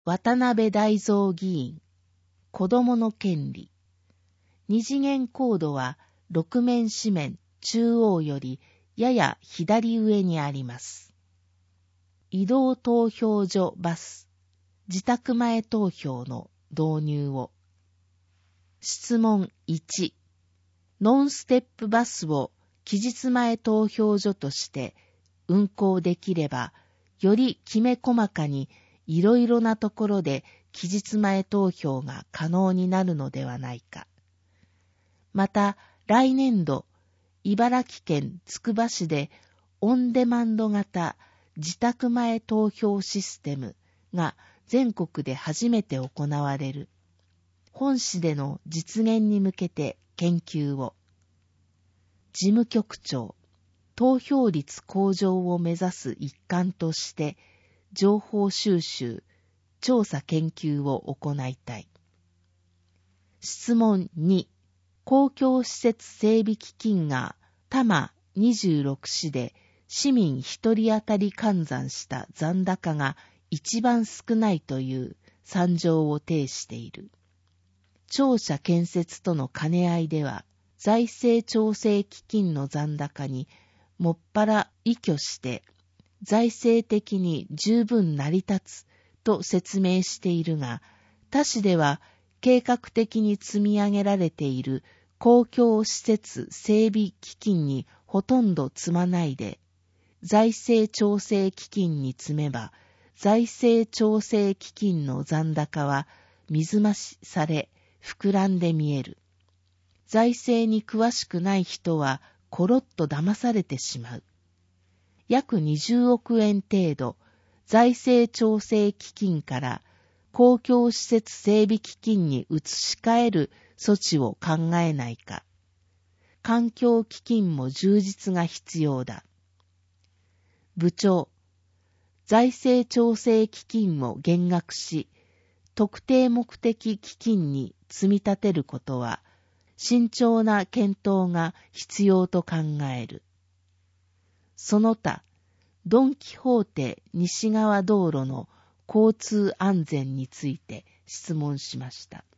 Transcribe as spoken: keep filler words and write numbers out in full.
渡辺大蔵議員、子供の権利。二次元コードは六面四面中央よりやや左上にあります。移動投票所バス、自宅前投票の導入を。質問いち、ノンステップバスを期日前投票所として運行できれば、よりきめ細かにいろいろなところで期日前投票が可能になるのではないか。また、来年度、茨城県つくば市でオンデマンド型自宅前投票システムが全国で初めて行われる。本市での実現に向けて研究を。事務局長、投票率向上を目指す一環として、情報収集、調査研究を行いたい。質問に、公共施設整備基金が多摩にじゅうろく市で市民一人当たり換算した残高が一番少ないという惨状を呈している。庁舎建設との兼ね合いでは、財政調整基金の残高にもっぱら依拠して財政的に十分成り立つと説明しているが、他市では計画的に積み上げられている公共施設整備基金にほとんど積まないで、財政調整基金に積めば、財政調整基金の残高は水増しされ膨らんで見える。財政に詳しくない人はコロッと騙されてしまう。約にじゅうおくえん程度、財政調整基金から公共施設整備基金に移し替える措置を考えないか。環境基金も充実が必要だ。部長、財政調整基金を減額し、特定目的基金に積み立てることは、慎重な検討が必要と考える。その他、ドン・キホーテ西側道路の交通安全について質問しました。